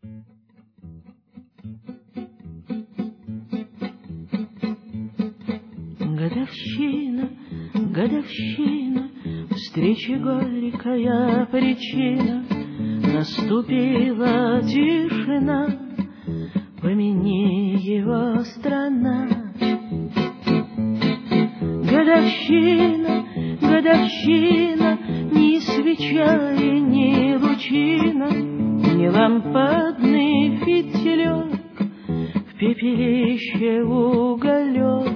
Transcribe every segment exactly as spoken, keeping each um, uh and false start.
Годовщина, годовщина, встречи горькая причина. Наступила тишина, помяни его, страна. Годовщина, годовщина, ни свеча и ни лучина, ни лампадный фитилек, в пепелище уголек.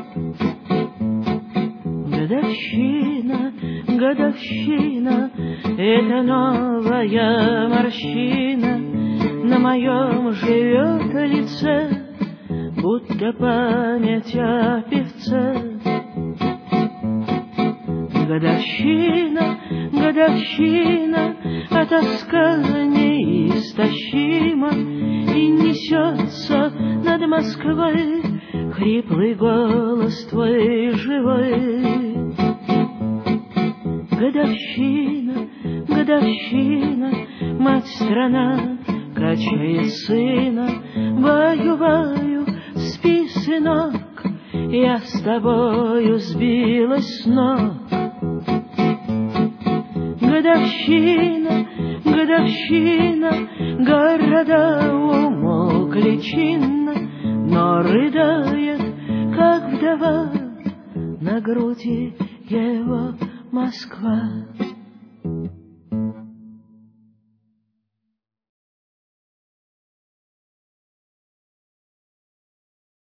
Годовщина, годовщина, это новая морщина на моем живет лице, будто память о певце. Годовщина, годовщина, а тоска неистощима, и несется над Москвой хриплый голос твой живой. Годовщина, годовщина, мать-страна качает сына. Баю-баю, спи, сынок, я с тобою сбилась с ног. Годовщина, годовщина, города умолкли чинно, но рыдает, как вдова, на груди его Москва.